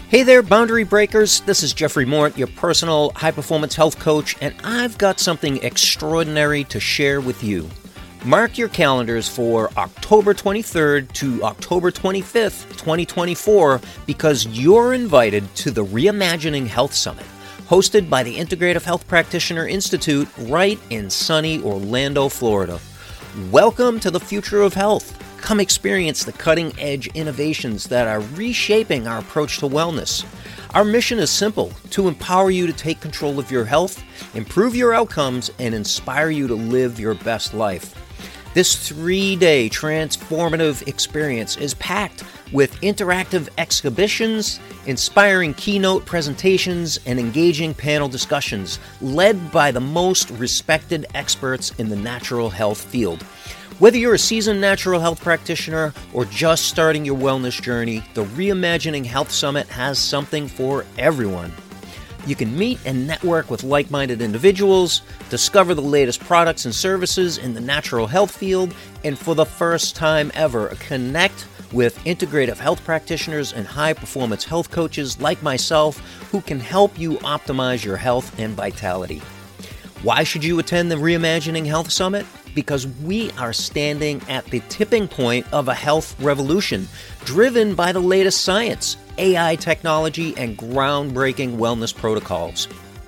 Hey there, boundary breakers. This is Jeffrey Mort, your personal high-performance health coach, and I've got something extraordinary to share with you. Mark your calendars for October 23rd to October 25th, 2024, because you're invited to the Reimagining Health Summit, hosted by the Integrative Health Practitioner Institute right in sunny Orlando, Florida. Welcome to the future of health. Come experience the cutting-edge innovations that are reshaping our approach to wellness. Our mission is simple: to empower you to take control of your health, improve your outcomes, and inspire you to live your best life. This 3-day transformative experience is packed with interactive exhibitions, inspiring keynote presentations, and engaging panel discussions led by the most respected experts in the natural health field. Whether you're a seasoned natural health practitioner or just starting your wellness journey, the Reimagining Health Summit has something for everyone. You can meet and network with like-minded individuals, discover the latest products and services in the natural health field, and for the first time ever, connect with integrative health practitioners and high-performance health coaches like myself who can help you optimize your health and vitality. Why should you attend the Reimagining Health Summit? Because we are standing at the tipping point of a health revolution, driven by the latest science, AI technology, and groundbreaking wellness protocols.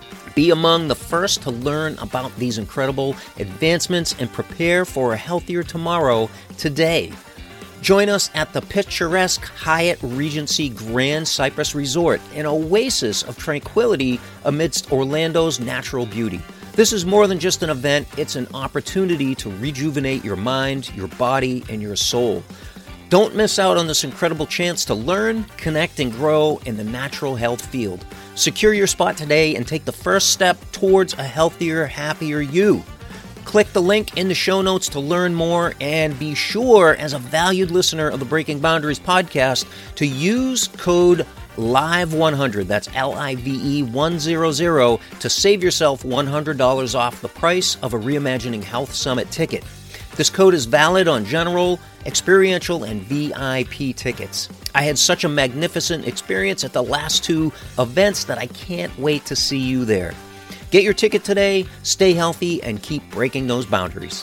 Be among the first to learn about these incredible advancements and prepare for a healthier tomorrow today. Join us at the picturesque Hyatt Regency Grand Cypress Resort, an oasis of tranquility amidst Orlando's natural beauty. This is more than just an event, it's an opportunity to rejuvenate your mind, your body, and your soul. Don't miss out on this incredible chance to learn, connect, and grow in the natural health field. Secure your spot today and take the first step towards a healthier, happier you. Click the link in the show notes to learn more, and be sure, as a valued listener of the Breaking Boundaries podcast, to use code LIVE100, that's LIVE 100, to save yourself $100 off the price of a Reimagining Health Summit ticket. This code is valid on general, experiential, and VIP tickets. I had such a magnificent experience at the last two events that I can't wait to see you there. Get your ticket today, stay healthy, and keep breaking those boundaries.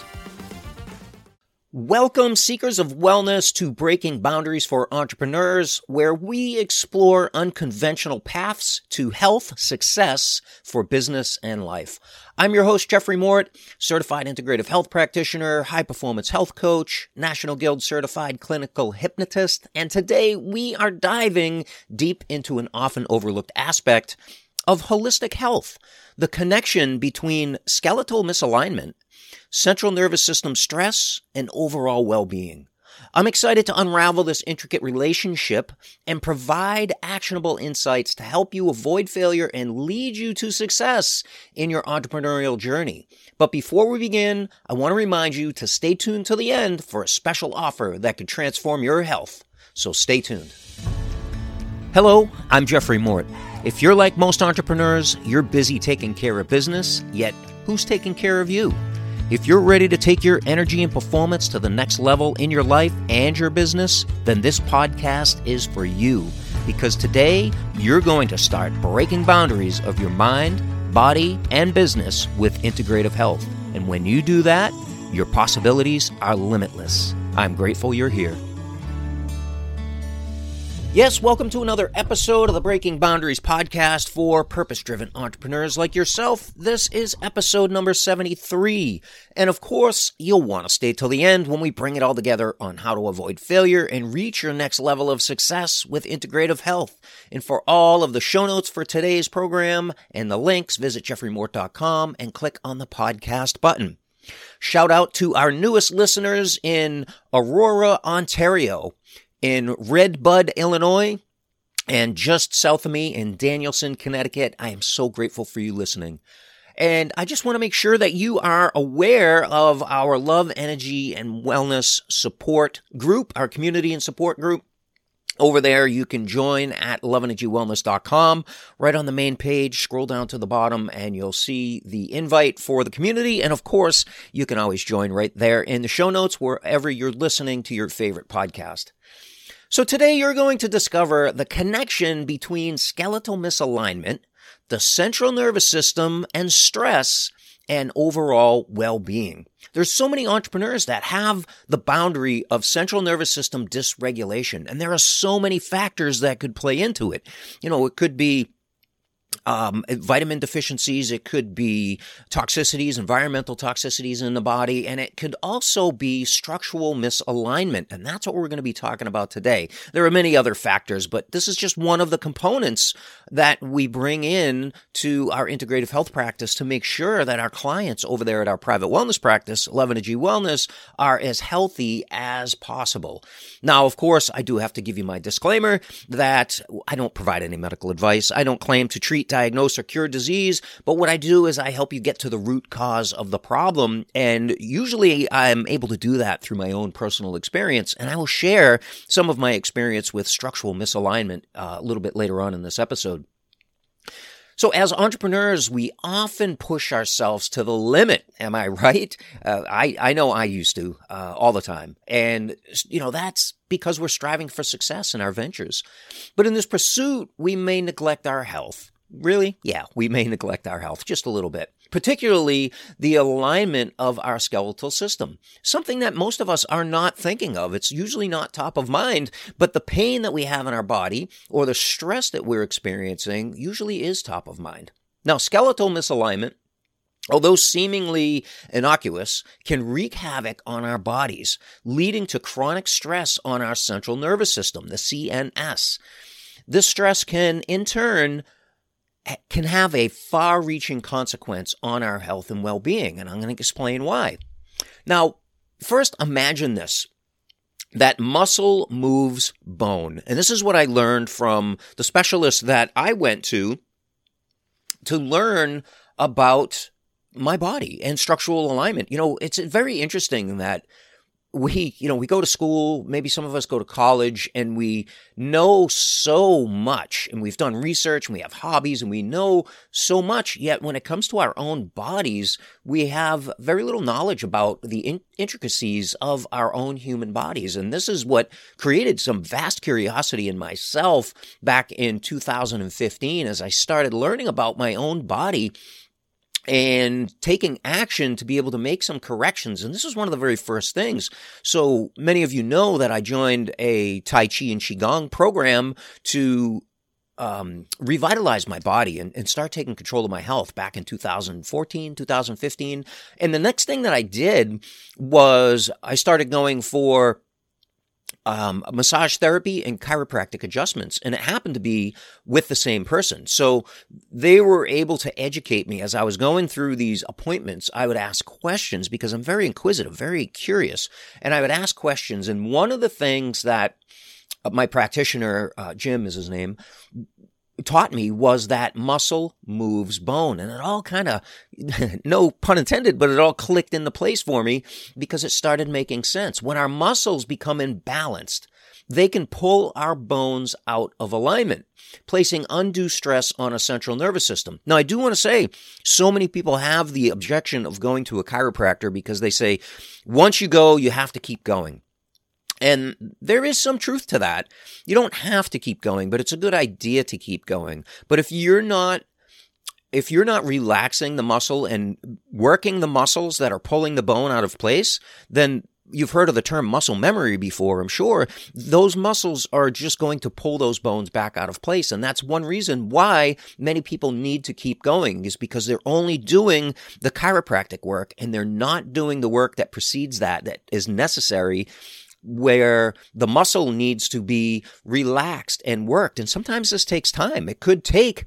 Welcome, seekers of wellness, to Breaking Boundaries for Entrepreneurs, where we explore unconventional paths to health success for business and life. I'm your host, Jeffrey Mort, certified integrative health practitioner, high-performance health coach, National Guild certified clinical hypnotist, and today we are diving deep into an often overlooked aspect of holistic health, the connection between skeletal misalignment, central nervous system stress, and overall well-being. I'm excited to unravel this intricate relationship and provide actionable insights to help you avoid failure and lead you to success in your entrepreneurial journey. But before we begin, I want to remind you to stay tuned to the end for a special offer that could transform your health. So stay tuned. Hello, I'm Jeffrey Mort. If you're like most entrepreneurs, you're busy taking care of business, yet who's taking care of you? If you're ready to take your energy and performance to the next level in your life and your business, then this podcast is for you. Because today, you're going to start breaking boundaries of your mind, body, and business with integrative health. And when you do that, your possibilities are limitless. I'm grateful you're here. Yes, welcome to another episode of the Breaking Boundaries podcast for purpose-driven entrepreneurs like yourself. This is episode number 73. And of course, you'll want to stay till the end when we bring it all together on how to avoid failure and reach your next level of success with integrative health. And for all of the show notes for today's program and the links, visit jeffreymort.com and click on the podcast button. Shout out to our newest listeners in Aurora, Ontario, in Red Bud, Illinois, and just south of me in Danielson, Connecticut. I am so grateful for you listening. And I just want to make sure that you are aware of our Love, Energy, and Wellness support group, our community and support group. Over there, you can join at loveenergywellness.com. Right on the main page, scroll down to the bottom, and you'll see the invite for the community. And of course, you can always join right there in the show notes wherever you're listening to your favorite podcast. So today you're going to discover the connection between skeletal misalignment, the central nervous system, and stress, and overall well-being. There's so many entrepreneurs that have the boundary of central nervous system dysregulation, and there are so many factors that could play into it. It could be vitamin deficiencies, it could be toxicities, environmental toxicities in the body, and it could also be structural misalignment, and that's what we're going to be talking about today. There are many other factors, but this is just one of the components that we bring in to our integrative health practice to make sure that our clients over there at our private wellness practice, 11G Wellness, are as healthy as possible. Now, of course, I do have to give you my disclaimer that I don't provide any medical advice. I don't claim to treat, diagnose, or cure disease, but what I do is I help you get to the root cause of the problem, and usually I'm able to do that through my own personal experience, and I will share some of my experience with structural misalignment a little bit later on in this episode. So as entrepreneurs, we often push ourselves to the limit. Am I right? I know I used to all the time. And, that's because we're striving for success in our ventures. But in this pursuit, we may neglect our health. Really? Yeah, we may neglect our health just a little bit, particularly the alignment of our skeletal system, something that most of us are not thinking of. It's usually not top of mind, but the pain that we have in our body or the stress that we're experiencing usually is top of mind. Now, skeletal misalignment, although seemingly innocuous, can wreak havoc on our bodies, leading to chronic stress on our central nervous system, the CNS. This stress can, in turn, have a far-reaching consequence on our health and well-being, and I'm going to explain why. Now, first, imagine this, that muscle moves bone. And this is what I learned from the specialist that I went to learn about my body and structural alignment. It's very interesting that we go to school, maybe some of us go to college, and we know so much, and we've done research, and we have hobbies, and we know so much, yet when it comes to our own bodies, we have very little knowledge about the intricacies of our own human bodies. And this is what created some vast curiosity in myself back in 2015 as I started learning about my own body and taking action to be able to make some corrections. And this was one of the very first things. So many of you know that I joined a Tai Chi and Qigong program to revitalize my body and start taking control of my health back in 2014, 2015. And the next thing that I did was I started going for massage therapy and chiropractic adjustments. And it happened to be with the same person. So they were able to educate me as I was going through these appointments. I would ask questions because I'm very inquisitive, very curious. And I would ask questions. And one of the things that my practitioner, Jim is his name, taught me was that muscle moves bone. And it all kind of, no pun intended, but it all clicked into place for me because it started making sense. When our muscles become imbalanced, they can pull our bones out of alignment, placing undue stress on a central nervous system. Now, I do want to say, so many people have the objection of going to a chiropractor because they say, once you go, you have to keep going. And there is some truth to that. You don't have to keep going, but it's a good idea to keep going. But if you're not relaxing the muscle and working the muscles that are pulling the bone out of place, then you've heard of the term muscle memory before, I'm sure. Those muscles are just going to pull those bones back out of place. And that's one reason why many people need to keep going, is because they're only doing the chiropractic work and they're not doing the work that precedes that is necessary, where the muscle needs to be relaxed and worked. And sometimes this takes time. It could take,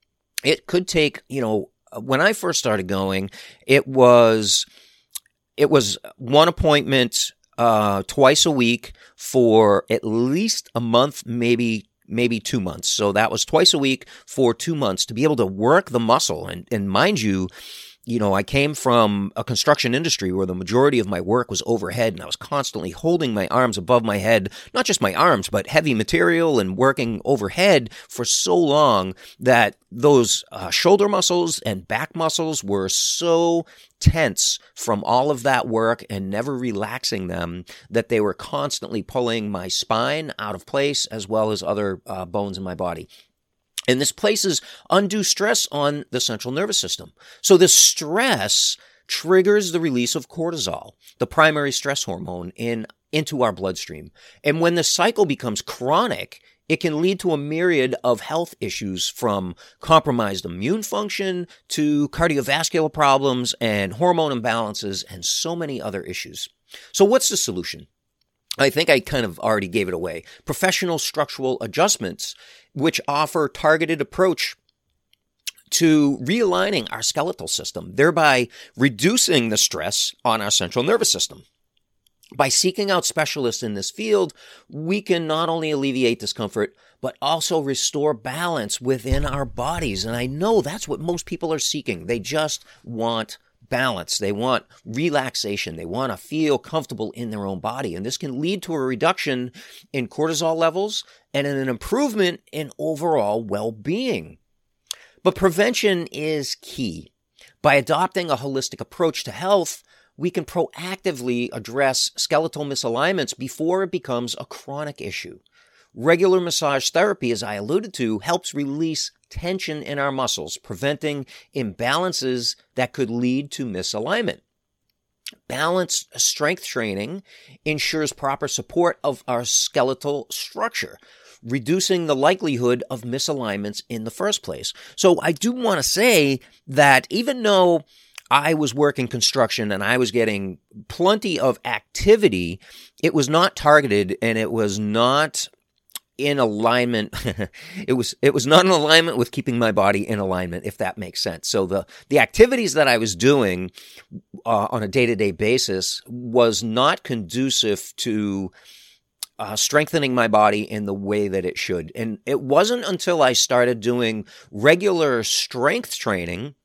when I first started going, it was one appointment, twice a week for at least a month, maybe 2 months. So that was twice a week for 2 months to be able to work the muscle. And mind you, I came from a construction industry where the majority of my work was overhead, and I was constantly holding my arms above my head, not just my arms, but heavy material and working overhead for so long that those shoulder muscles and back muscles were so tense from all of that work and never relaxing them that they were constantly pulling my spine out of place as well as other bones in my body. And this places undue stress on the central nervous system. So this stress triggers the release of cortisol, the primary stress hormone, into our bloodstream. And when the cycle becomes chronic, it can lead to a myriad of health issues, from compromised immune function to cardiovascular problems and hormone imbalances and so many other issues. So what's the solution? I think I kind of already gave it away. Professional structural adjustments, which offer targeted approach to realigning our skeletal system, thereby reducing the stress on our central nervous system. By seeking out specialists in this field, we can not only alleviate discomfort, but also restore balance within our bodies. And I know that's what most people are seeking. They just want balance. They want relaxation. They want to feel comfortable in their own body. And this can lead to a reduction in cortisol levels and an improvement in overall well-being. But prevention is key. By adopting a holistic approach to health, we can proactively address skeletal misalignments before it becomes a chronic issue. Regular massage therapy, as I alluded to, helps release tension in our muscles, preventing imbalances that could lead to misalignment. Balanced strength training ensures proper support of our skeletal structure, reducing the likelihood of misalignments in the first place. So I do want to say that even though I was working construction and I was getting plenty of activity, it was not targeted and it was not in alignment. It was not in alignment with keeping my body in alignment, if that makes sense. So the activities that I was doing on a day-to-day basis was not conducive to strengthening my body in the way that it should. And it wasn't until I started doing regular strength training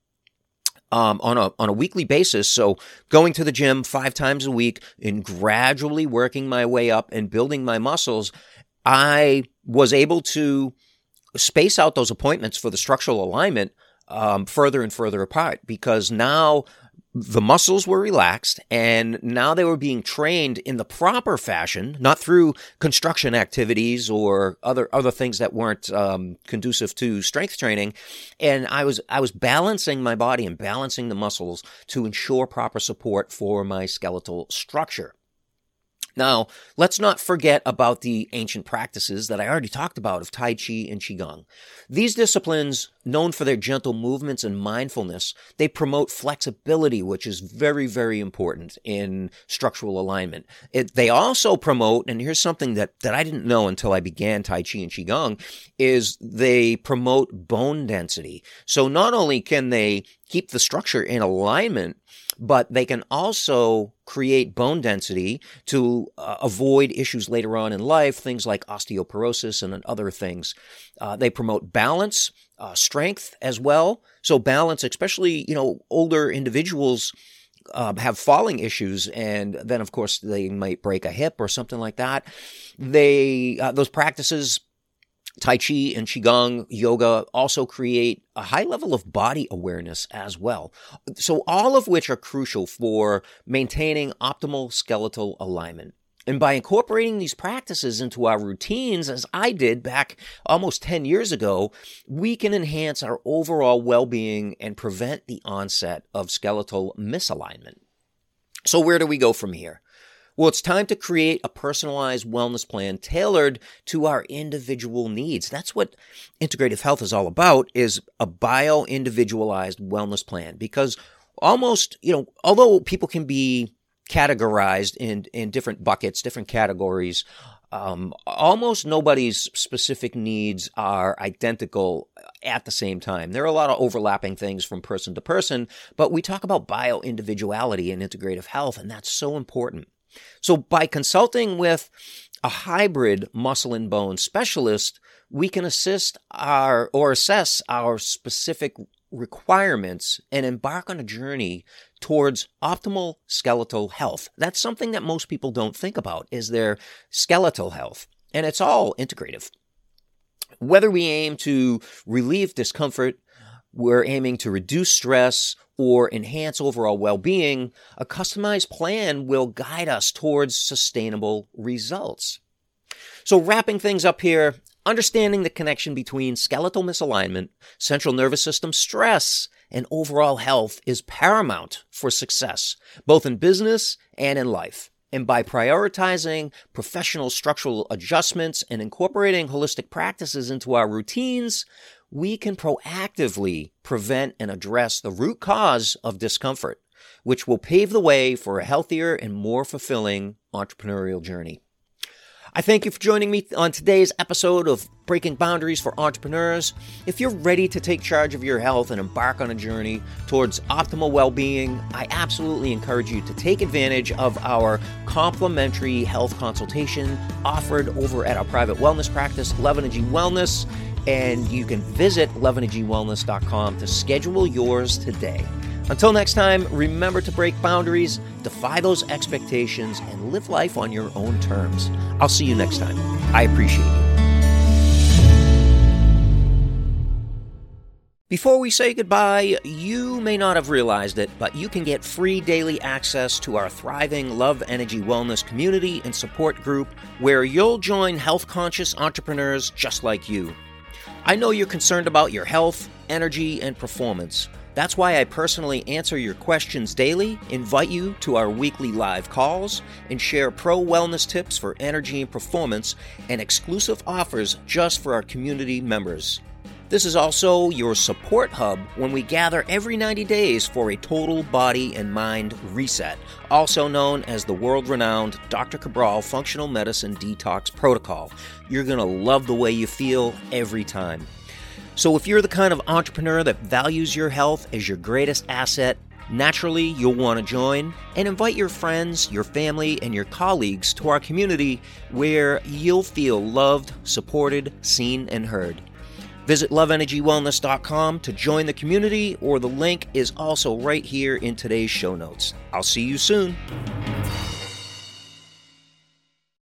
on a weekly basis, so going to the gym 5 times a week and gradually working my way up and building my muscles, I was able to space out those appointments for the structural alignment further and further apart, because now the muscles were relaxed and now they were being trained in the proper fashion, not through construction activities or other things that weren't conducive to strength training. And I was balancing my body and balancing the muscles to ensure proper support for my skeletal structure. Now, let's not forget about the ancient practices that I already talked about of Tai Chi and Qigong. These disciplines, known for their gentle movements and mindfulness, they promote flexibility, which is very, very important in structural alignment. They also promote, and here's something that I didn't know until I began Tai Chi and Qigong, is they promote bone density. So not only can they keep the structure in alignment, but they can also create bone density to avoid issues later on in life, things like osteoporosis and other things. They promote balance, strength as well. So balance, especially, older individuals have falling issues, and then of course they might break a hip or something like that. Those practices, Tai Chi and Qigong, yoga, also create a high level of body awareness as well. So all of which are crucial for maintaining optimal skeletal alignment. And by incorporating these practices into our routines, as I did back almost 10 years ago, we can enhance our overall well-being and prevent the onset of skeletal misalignment. So where do we go from here? Well, it's time to create a personalized wellness plan tailored to our individual needs. That's what integrative health is all about, is a bio-individualized wellness plan. Because almost, although people can be categorized in different buckets, different categories, almost nobody's specific needs are identical at the same time. There are a lot of overlapping things from person to person, but we talk about bio-individuality in integrative health, and that's so important. So by consulting with a hybrid muscle and bone specialist, we can assess our specific requirements and embark on a journey towards optimal skeletal health. That's something that most people don't think about, is their skeletal health. And it's all integrative. Whether we aim to relieve discomfort, we're aiming to reduce stress, or enhance overall well-being, a customized plan will guide us towards sustainable results. So wrapping things up here, understanding the connection between skeletal misalignment, central nervous system stress, and overall health is paramount for success, both in business and in life. And by prioritizing professional structural adjustments and incorporating holistic practices into our routines, we can proactively prevent and address the root cause of discomfort, which will pave the way for a healthier and more fulfilling entrepreneurial journey. I thank you for joining me on today's episode of Breaking Boundaries for Entrepreneurs. If you're ready to take charge of your health and embark on a journey towards optimal well-being, I absolutely encourage you to take advantage of our complimentary health consultation offered over at our private wellness practice, Love Energy Wellness, and you can visit loveenergywellness.com to schedule yours today. Until next time, remember to break boundaries, defy those expectations, and live life on your own terms. I'll see you next time. I appreciate you. Before we say goodbye, you may not have realized it, but you can get free daily access to our thriving Love Energy Wellness community and support group, where you'll join health-conscious entrepreneurs just like you. I know you're concerned about your health, energy, and performance. That's why I personally answer your questions daily, invite you to our weekly live calls, and share pro wellness tips for energy and performance and exclusive offers just for our community members. This is also your support hub when we gather every 90 days for a total body and mind reset, also known as the world-renowned Dr. Cabral Functional Medicine Detox Protocol. You're going to love the way you feel every time. So if you're the kind of entrepreneur that values your health as your greatest asset, naturally you'll want to join and invite your friends, your family, and your colleagues to our community where you'll feel loved, supported, seen, and heard. Visit loveenergywellness.com to join the community, or the link is also right here in today's show notes. I'll see you soon.